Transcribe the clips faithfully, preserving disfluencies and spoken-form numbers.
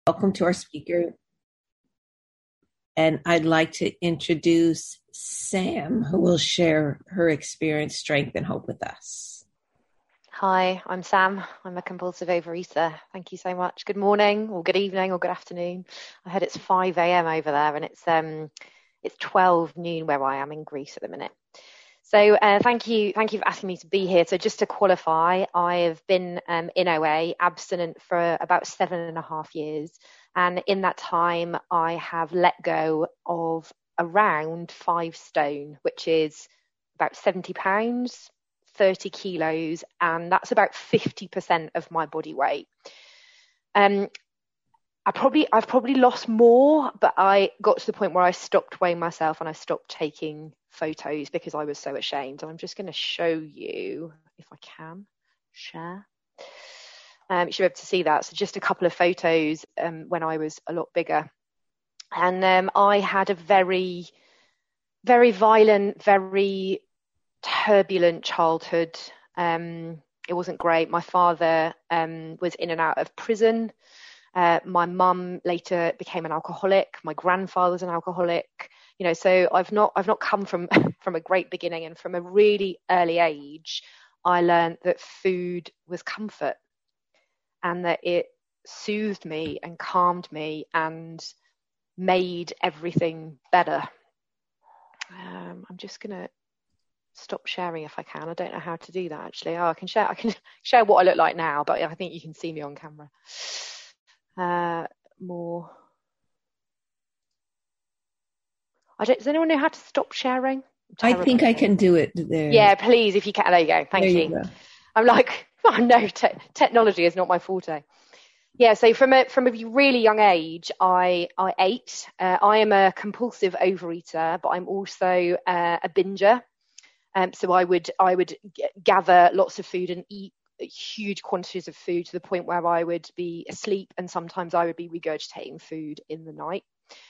Welcome to our speaker. And I'd like to introduce Sam, who will share her experience, strength, and hope with us. Hi, I'm Sam. I'm a compulsive overeater. Thank you so much. Good morning, or good evening, or good afternoon. I heard it's five a.m. over there, and it's um, it's twelve noon where I am in Greece at the minute. So uh, thank you, thank you for asking me to be here. So just to qualify, I have been um, in O A, abstinent for about seven and a half years. And in that time, I have let go of around five stone, which is about seventy pounds, thirty kilos, and that's about fifty percent of my body weight. Um, I probably, I've probably lost more, but I got to the point where I stopped weighing myself and I stopped taking photos because I was so ashamed. And I'm just going to show you, if I can, share. Um, you should be able to see that. So just a couple of photos um, when I was a lot bigger. And um, I had a very, very violent, very turbulent childhood. Um, it wasn't great. My father um, was in and out of prison. Uh, my mum later became an alcoholic. My grandfather was an alcoholic. You know, so I've not, I've not come from from a great beginning. And from a really early age, I learned that food was comfort, and that it soothed me and calmed me and made everything better. Um, I'm just going to stop sharing if I can. I don't know how to do that actually. Oh, I can share. I can share what I look like now, but I think you can see me on camera. Uh, more. I don't. Does anyone know how to stop sharing? I think I can do it there. Yeah, please, if you can. There you go. Thank there you. you I'm like, oh, no, te- technology is not my forte. Yeah, so from a from a really young age, I I ate. Uh, I am a compulsive overeater, but I'm also uh, a binger. Um, so I would I would g- gather lots of food and eat huge quantities of food to the point where I would be asleep, and sometimes I would be regurgitating food in the night.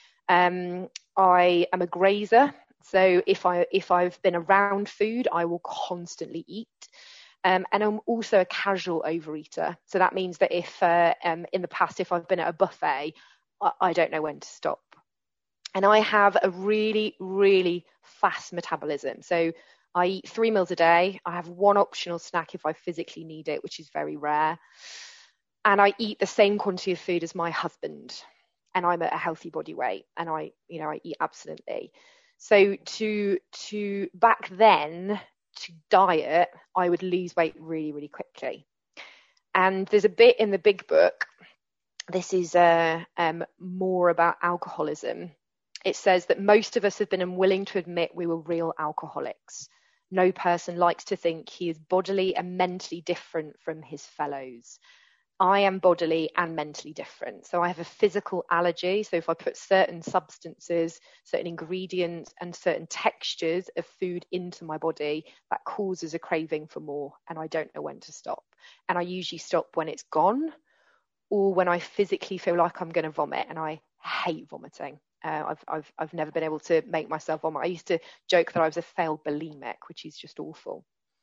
Um, I am a grazer, so if I if I've been around food, I will constantly eat. Um, and I'm also a casual overeater. So that means that if uh, um, in the past, if I've been at a buffet, I, I don't know when to stop. And I have a really, really fast metabolism. So I eat three meals a day. I have one optional snack if I physically need it, which is very rare. And I eat the same quantity of food as my husband. And I'm at a healthy body weight. And I, you know, I eat abstinently. So to to back then, to diet, I would lose weight really, really quickly. And there's a bit in the big book. This is uh, um, more about alcoholism. It says that most of us have been unwilling to admit we were real alcoholics. No person likes to think he is bodily and mentally different from his fellows. I am bodily and mentally different. So I have a physical allergy. So if I put certain substances, certain ingredients, and certain textures of food into my body, that causes a craving for more, and I don't know when to stop. And I usually stop when it's gone, or when I physically feel like I'm going to vomit, and I hate vomiting. Uh, I've I've I've never been able to make myself vomit. I used to joke that I was a failed bulimic, which is just awful.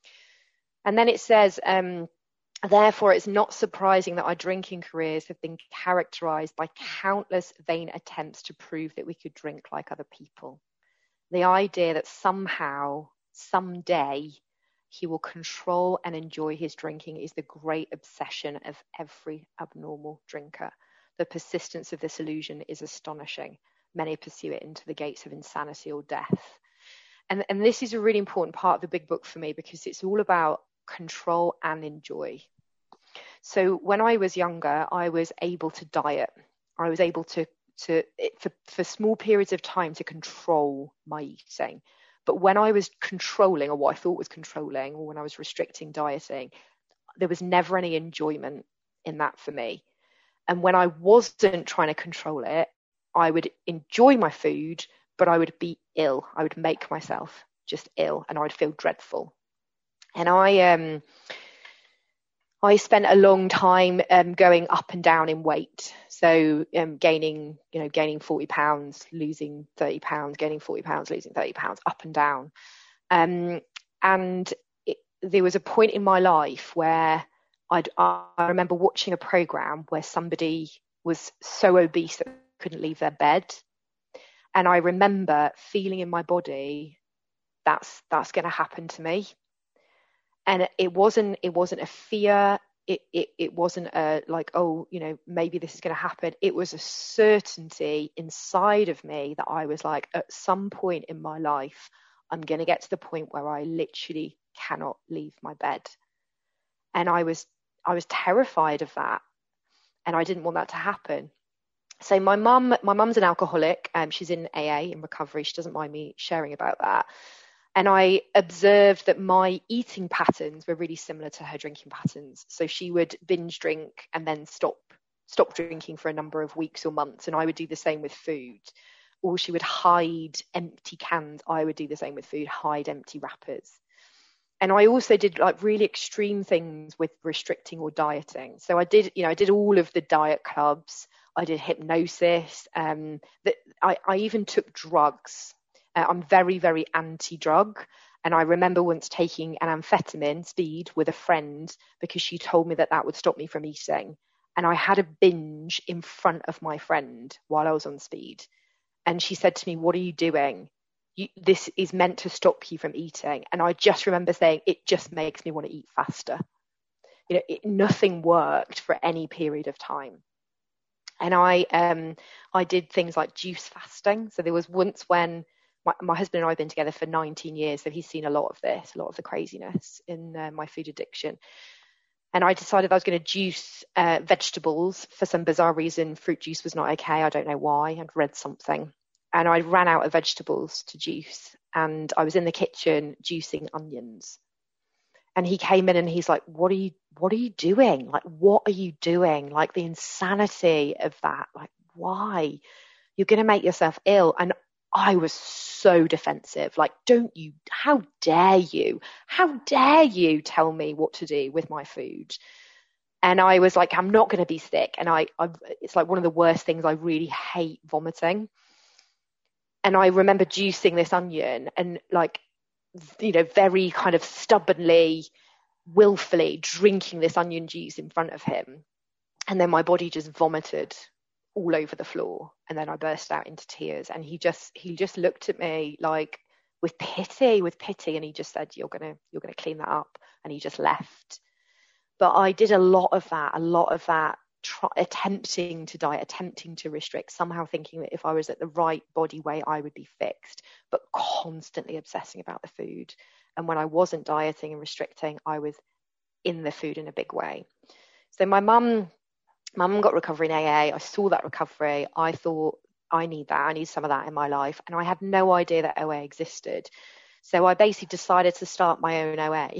And then it says, um, therefore, it's not surprising that our drinking careers have been characterized by countless vain attempts to prove that we could drink like other people. The idea that somehow, someday, he will control and enjoy his drinking is the great obsession of every abnormal drinker. The persistence of this illusion is astonishing. Many pursue it into the gates of insanity or death. And, and this is a really important part of the big book for me, because it's all about control and enjoy. So when I was younger, I was able to diet. I was able to, to for, for small periods of time, to control my eating. But when I was controlling, or what I thought was controlling, or when I was restricting dieting, there was never any enjoyment in that for me. And when I wasn't trying to control it, I would enjoy my food, but I would be ill. I would make myself just ill, and I would feel dreadful. And I um I spent a long time um, going up and down in weight. So um, gaining, you know, gaining forty pounds, losing thirty pounds, gaining forty pounds, losing thirty pounds, up and down. Um, and it, there was a point in my life where I'd, I remember watching a program where somebody was so obese that they couldn't leave their bed. And I remember feeling in my body, that's that's going to happen to me. And it wasn't it wasn't a fear. It it it wasn't a like, oh, you know, maybe this is going to happen. It was a certainty inside of me that I was like, at some point in my life, I'm going to get to the point where I literally cannot leave my bed. And I was I was terrified of that, and I didn't want that to happen. So my mum, my mum's an alcoholic. Um, she's in A A, in recovery. She doesn't mind me sharing about that. And I observed that my eating patterns were really similar to her drinking patterns. So she would binge drink and then stop stop drinking for a number of weeks or months. And I would do the same with food. Or she would hide empty cans. I would do the same with food, hide empty wrappers. And I also did like really extreme things with restricting or dieting. So I did, you know, I did all of the diet clubs. I did hypnosis. Um, that I, I even took drugs. Uh, I'm very, very anti-drug. And I remember once taking an amphetamine, speed, with a friend because she told me that that would stop me from eating. And I had a binge in front of my friend while I was on speed. And she said to me, "What are you doing? You, this is meant to stop you from eating." And I just remember saying, "It just makes me want to eat faster." You know, it, nothing worked for any period of time. And I um, I did things like juice fasting. So there was once when my, my husband and I have been together for nineteen years, so he's seen a lot of this, a lot of the craziness in uh, my food addiction. And I decided I was going to juice uh, vegetables. For some bizarre reason, fruit juice was not okay. I don't know why. I'd read something. And I ran out of vegetables to juice. And I was in the kitchen juicing onions. And he came in and he's like, what are you, what are you doing? Like, what are you doing? Like the insanity of that. Like, why? You're going to make yourself ill. And I was so defensive. Like, don't you, how dare you? How dare you tell me what to do with my food? And I was like, I'm not going to be sick. And I, I, it's like one of the worst things. I really hate vomiting. And I remember juicing this onion and like, you know, very kind of stubbornly, willfully drinking this onion juice in front of him. And then my body just vomited all over the floor. And then I burst out into tears. And he just, he just looked at me like with pity, with pity. And he just said, you're going to, you're going to clean that up. And he just left. But I did a lot of that, a lot of that, try, attempting to diet, attempting to restrict, somehow thinking that if I was at the right body weight, I would be fixed, but constantly obsessing about the food. And when I wasn't dieting and restricting, I was in the food in a big way. So my mum, my mum got recovery in A A. I saw that recovery. I thought, I need that. I need some of that in my life. And I had no idea that O A existed. So I basically decided to start my own O A.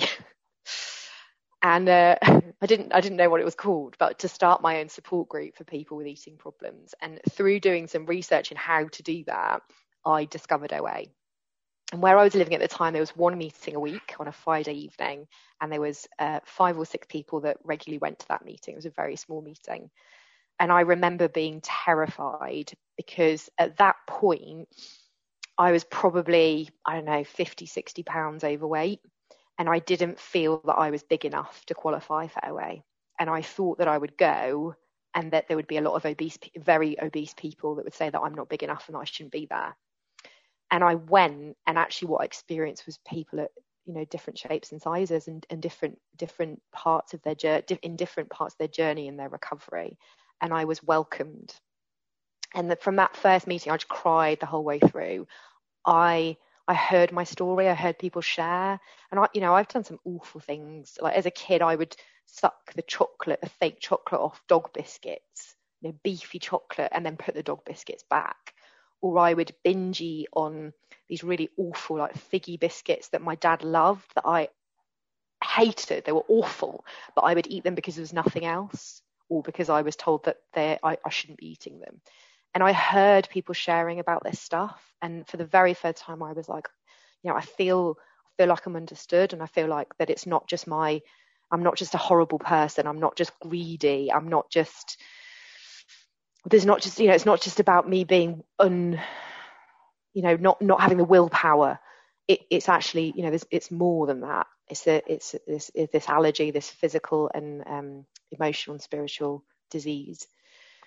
And uh, I didn't I didn't know what it was called, but to start my own support group for people with eating problems. And through doing some research in how to do that, I discovered O A. And where I was living at the time, there was one meeting a week on a Friday evening, and there was uh, five or six people that regularly went to that meeting. It was a very small meeting. And I remember being terrified because at that point, I was probably, I don't know, fifty, sixty pounds overweight. And I didn't feel that I was big enough to qualify for O A. And I thought that I would go and that there would be a lot of obese, very obese people that would say that I'm not big enough and I shouldn't be there. And I went, and actually what I experienced was people at, you know, different shapes and sizes and, and different different parts of their journey, in different parts of their journey in their recovery. And I was welcomed. And the, from that first meeting, I just cried the whole way through. I I heard my story. I heard people share. And I, you know, I've done some awful things. Like as a kid, I would suck the chocolate, the fake chocolate off dog biscuits, you know, beefy chocolate, and then put the dog biscuits back. Or I would binge eat on these really awful, like figgy biscuits that my dad loved, that I hated. They were awful, but I would eat them because there was nothing else, or because I was told that they I, I shouldn't be eating them. And I heard people sharing about this stuff. And for the very first time, I was like, you know, I feel I feel like I'm understood. And I feel like that it's not just my, I'm not just a horrible person. I'm not just greedy. I'm not just, there's not just, you know, it's not just about me being un, you know, not, not having the willpower. It, it's actually, you know, there's, it's more than that. It's a, it's this, it's this allergy, this physical and um, emotional and spiritual disease.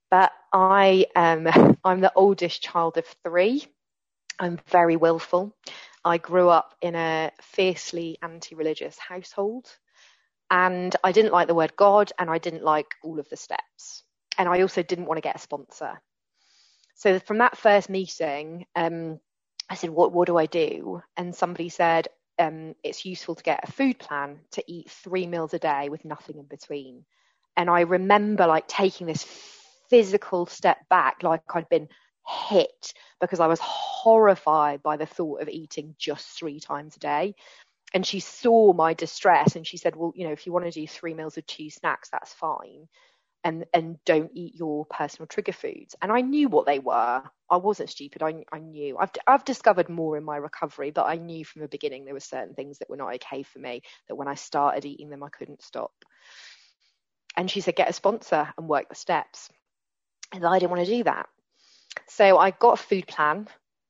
But I am, I'm the oldest child of three. I'm very willful. I grew up in a fiercely anti-religious household, and I didn't like the word God, and I didn't like all of the steps. And I also didn't want to get a sponsor. So from that first meeting, um, I said, what, what do I do? And somebody said, um, it's useful to get a food plan to eat three meals a day with nothing in between. And I remember like taking this physical step back, like I'd been hit, because I was horrified by the thought of eating just three times a day. And she saw my distress and she said, well, you know, if you want to do three meals with two snacks, that's fine. And and don't eat your personal trigger foods. And I knew what they were. I wasn't stupid. I, I knew. I've I've discovered more in my recovery, but I knew from the beginning there were certain things that were not okay for me, that when I started eating them, I couldn't stop. And she said, get a sponsor and work the steps. And I didn't want to do that. So I got a food plan,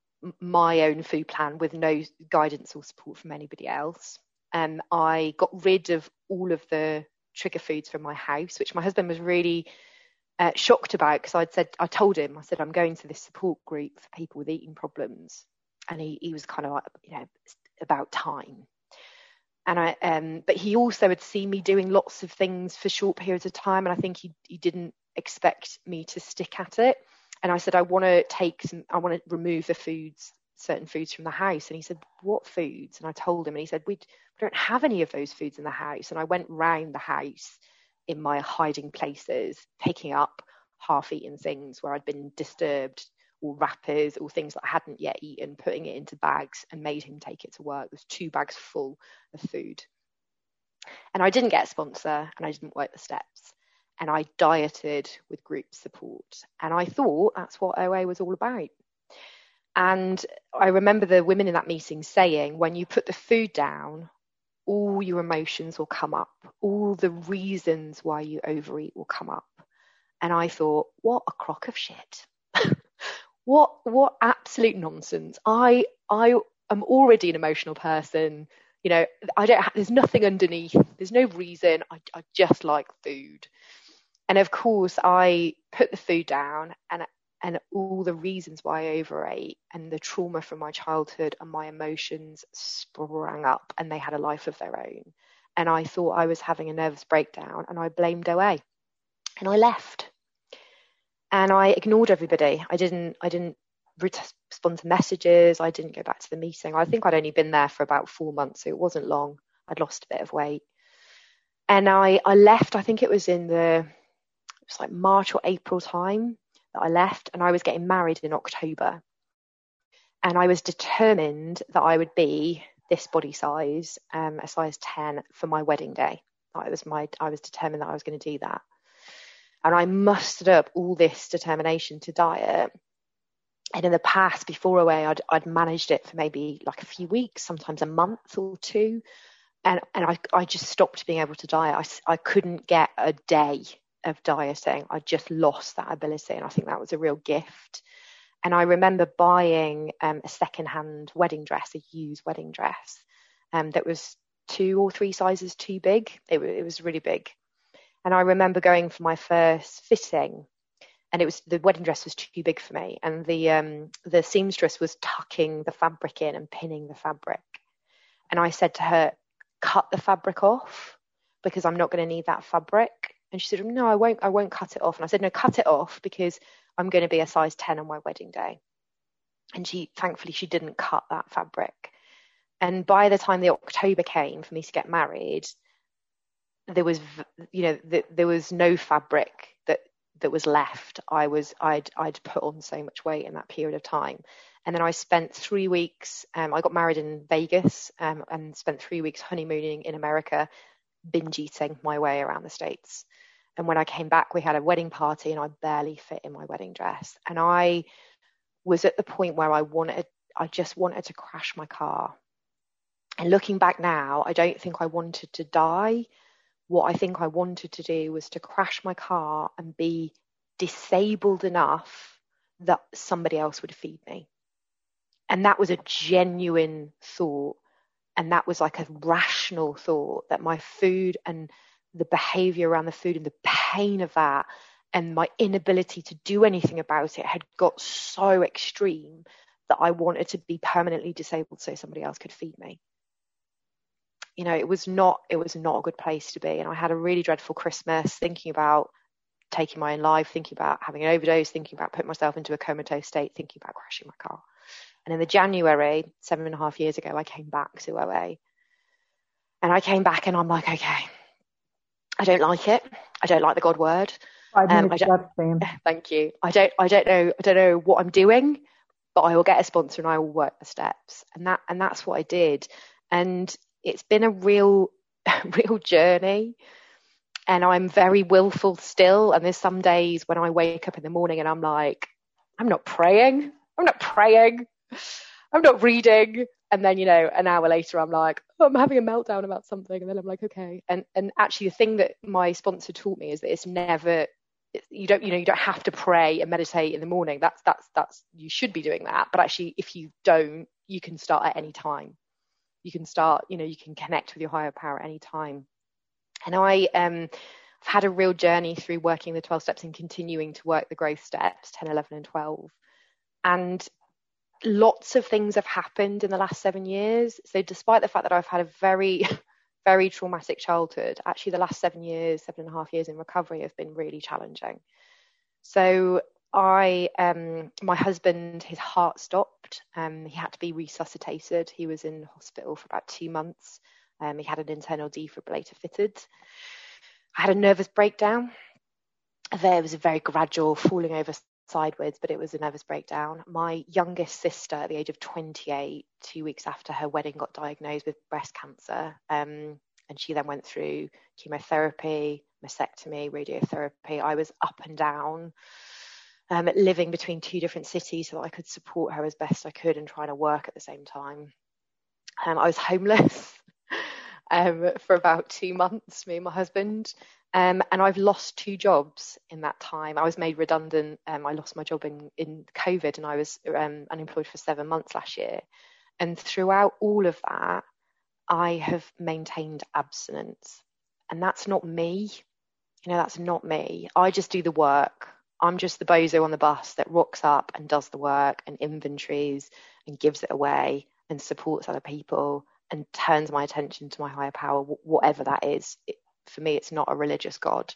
my own food plan, with no guidance or support from anybody else. And I got rid of all of the trigger foods from my house, which my husband was really uh, shocked about, because I'd said, I told him, I said, I'm going to this support group for people with eating problems. And he, he was kind of like, you know, about time. And I, um, but he also had seen me doing lots of things for short periods of time. And I think he, he didn't expect me to stick at it. And I said, I want to take some, I want to remove the foods, certain foods from the house. And he said, what foods? And I told him, and he said, we, we don't have any of those foods in the house. And I went round the house in my hiding places, picking up half-eaten things where I'd been disturbed, or wrappers, or things that I hadn't yet eaten, putting it into bags, and made him take it to work. There's two bags full of food. And I didn't get a sponsor, and I didn't work the steps. And I dieted with group support. And I thought that's what O A was all about. And I remember the women in that meeting saying, when you put the food down, all your emotions will come up. All the reasons why you overeat will come up. And I thought, what a crock of shit. what what absolute nonsense. I I am already an emotional person. You know, I don't have, there's nothing underneath. There's no reason. I, I just like food. And of course, I put the food down, and and all the reasons why I overate and the trauma from my childhood and my emotions sprang up, and they had a life of their own. And I thought I was having a nervous breakdown, and I blamed O A, and I left. And I ignored everybody. I didn't I didn't respond to messages. I didn't go back to the meeting. I think I'd only been there for about four months, so it wasn't long. I'd lost a bit of weight. And I, I left, I think it was in the, it was like March or April time that I left, and I was getting married in October. And I was determined that I would be this body size, um, a size ten, for my wedding day. I was my, I was determined that I was going to do that. And I mustered up all this determination to diet. And in the past, before O A, I'd, I'd managed it for maybe like a few weeks, sometimes a month or two. And, and I, I just stopped being able to diet. I, I couldn't get a day of dieting. I just lost that ability. And I think that was a real gift. And I remember buying um, a secondhand wedding dress, a used wedding dress, um, that was two or three sizes too big. It, it was really big. And I remember going for my first fitting, and it was, the wedding dress was too big for me. And the um, the seamstress was tucking the fabric in and pinning the fabric. And I said to her, cut the fabric off, because I'm not going to need that fabric. And she said, no, I won't, I won't cut it off. And I said, no, cut it off, because I'm going to be a size ten on my wedding day. And she, thankfully, she didn't cut that fabric. And by the time the October came for me to get married, there was, you know, the, there was no fabric that, that was left. I was, I'd, I'd put on so much weight in that period of time. And then I spent three weeks, um, I got married in Vegas, um, and spent three weeks honeymooning in America, binge eating my way around the States. And when I came back, we had a wedding party, and I barely fit in my wedding dress. And I was at the point where I wanted, I just wanted to crash my car. And looking back now, I don't think I wanted to die. What I think I wanted to do was to crash my car and be disabled enough that somebody else would feed me. And that was a genuine thought. And that was like a rational thought, that my food and the behavior around the food and the pain of that, and my inability to do anything about it had got so extreme that I wanted to be permanently disabled so somebody else could feed me. You know, it was not, it was not a good place to be. And I had a really dreadful Christmas, thinking about taking my own life, thinking about having an overdose, thinking about putting myself into a comatose state, thinking about crashing my car. And in the January, seven and a half years ago, I came back to O A. And I came back and I'm like, okay, I don't like it. I don't like the God word. Five minutes um, left, Sam. Thank you. I don't, I don't know, I don't know what I'm doing, but I will get a sponsor and I will work the steps. And that, and that's what I did. And it's been a real, real journey. And I'm very willful still. And there's some days when I wake up in the morning and I'm like, I'm not praying. I'm not praying. I'm not reading. And then, you know, an hour later, I'm like, oh, I'm having a meltdown about something. And then I'm like, okay. And and actually, the thing that my sponsor taught me is that it's never, you don't, you know, you don't have to pray and meditate in the morning. That's, that's, that's, you should be doing that. But actually, if you don't, you can start at any time. You can start, you know, you can connect with your higher power at any time. And I, um, I've had a real journey through working the twelve steps and continuing to work the growth steps, ten, eleven, and twelve. And lots of things have happened in the last seven years. So despite the fact that I've had a very, very traumatic childhood, actually the last seven years, seven and a half years in recovery have been really challenging. So I, um, my husband, his heart stopped. Um, he had to be resuscitated. He was in hospital for about two months. Um, he had an internal defibrillator fitted. I had a nervous breakdown. There was a very gradual falling over sideways, but it was a nervous breakdown. My youngest sister, at the age of twenty-eight, two weeks after her wedding, got diagnosed with breast cancer. Um, and she then went through chemotherapy, mastectomy, radiotherapy. I was up and down, um, living between two different cities so that I could support her as best I could and trying to work at the same time. Um, I was homeless um, for about two months, me and my husband. Um, and I've lost two jobs in that time. I was made redundant. Um, I lost my job in, in COVID and I was um, unemployed for seven months last year. And throughout all of that, I have maintained abstinence. And that's not me. You know, that's not me. I just do the work. I'm just the bozo on the bus that rocks up and does the work and inventories and gives it away and supports other people and turns my attention to my higher power, whatever that is. It, for me, it's not a religious God,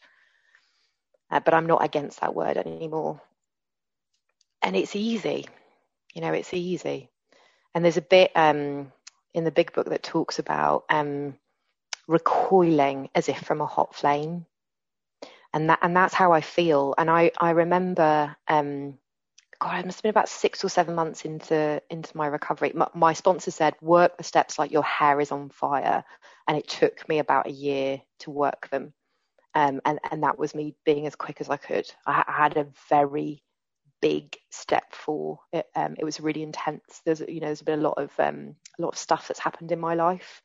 uh, but I'm not against that word anymore. And it's easy, you know, it's easy. And there's a bit um, in the big book that talks about um, recoiling as if from a hot flame. And that, and that's how I feel. And I, I remember, um, God, it must have been about six or seven months into, into my recovery. My, my sponsor said, work the steps like your hair is on fire. And it took me about a year to work them. Um, and, and that was me being as quick as I could. I, I had a very big step four. It, um, it was really intense. There's, you know, there's been a lot of, um, a lot of stuff that's happened in my life.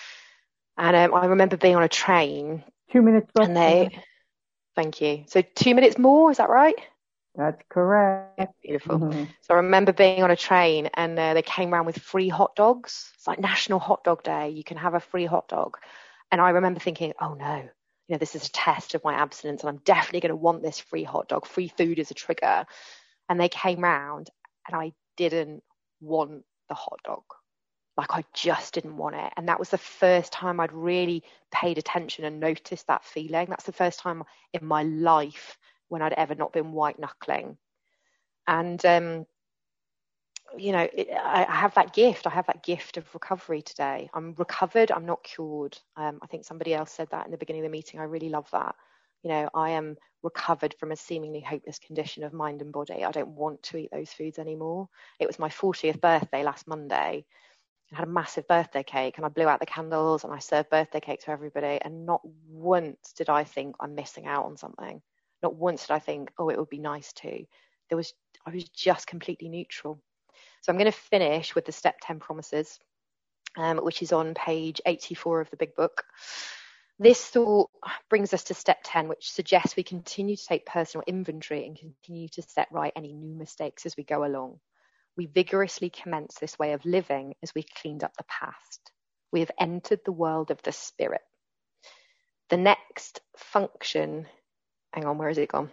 And um, I remember being on a train. Two minutes left. And they, thank you. So two minutes more, is that right? That's correct. Yeah, beautiful. Mm-hmm. So I remember being on a train and uh, they came around with free hot dogs. It's like National Hot Dog Day. You can have a free hot dog. And I remember thinking, oh no, you know, this is a test of my abstinence and I'm definitely going to want this free hot dog. Free food is a trigger. And they came round and I didn't want the hot dog. Like I just didn't want it. And that was the first time I'd really paid attention and noticed that feeling. That's the first time in my life when I'd ever not been white knuckling. And, um, you know, it, I, I have that gift. I have that gift of recovery today. I'm recovered. I'm not cured. Um, I think somebody else said that in the beginning of the meeting. I really love that. You know, I am recovered from a seemingly hopeless condition of mind and body. I don't want to eat those foods anymore. It was my fortieth birthday last Monday. I had a massive birthday cake and I blew out the candles and I served birthday cake to everybody. And not once did I think I'm missing out on something. Not once did I think, oh, it would be nice to. There was, I was just completely neutral. So I'm going to finish with the step ten promises, um, which is on page eighty-four of the big book. This thought brings us to step ten, which suggests we continue to take personal inventory and continue to set right any new mistakes as we go along. We vigorously commence this way of living as we cleaned up the past. We have entered the world of the spirit. The next function, hang on, where has it gone?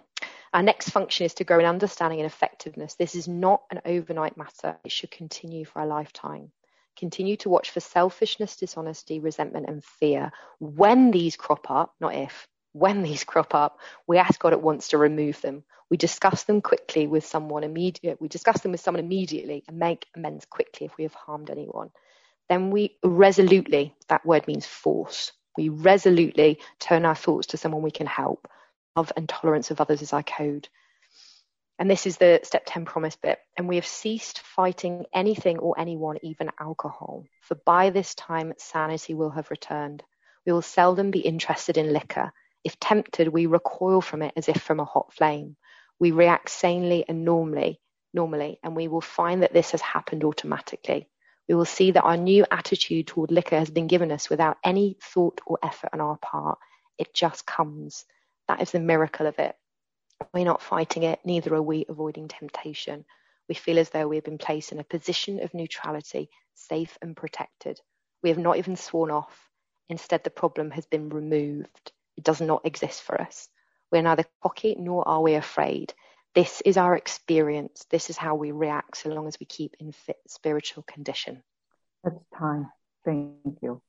Our next function is to grow in understanding and effectiveness. This is not an overnight matter. It should continue for a lifetime. Continue to watch for selfishness, dishonesty, resentment, and fear. When these crop up, not if, when these crop up, we ask God at once to remove them. We discuss them quickly with someone immediate. We discuss them with someone immediately and make amends quickly if we have harmed anyone. Then we resolutely, that word means force. We resolutely turn our thoughts to someone we can help. Love and tolerance of others is our code. And this is the step ten promise bit. And we have ceased fighting anything or anyone, even alcohol. For by this time, sanity will have returned. We will seldom be interested in liquor. If tempted, we recoil from it as if from a hot flame. We react sanely and normally, normally, and we will find that this has happened automatically. We will see that our new attitude toward liquor has been given us without any thought or effort on our part. It just comes. That is the miracle of it. We're not fighting it, neither are we avoiding temptation. We feel as though we have been placed in a position of neutrality, safe and protected. We have not even sworn off. Instead, the problem has been removed. It does not exist for us. We are neither cocky nor are we afraid. This is our experience. This is how we react so long as we keep in fit spiritual condition. That's time. Thank you.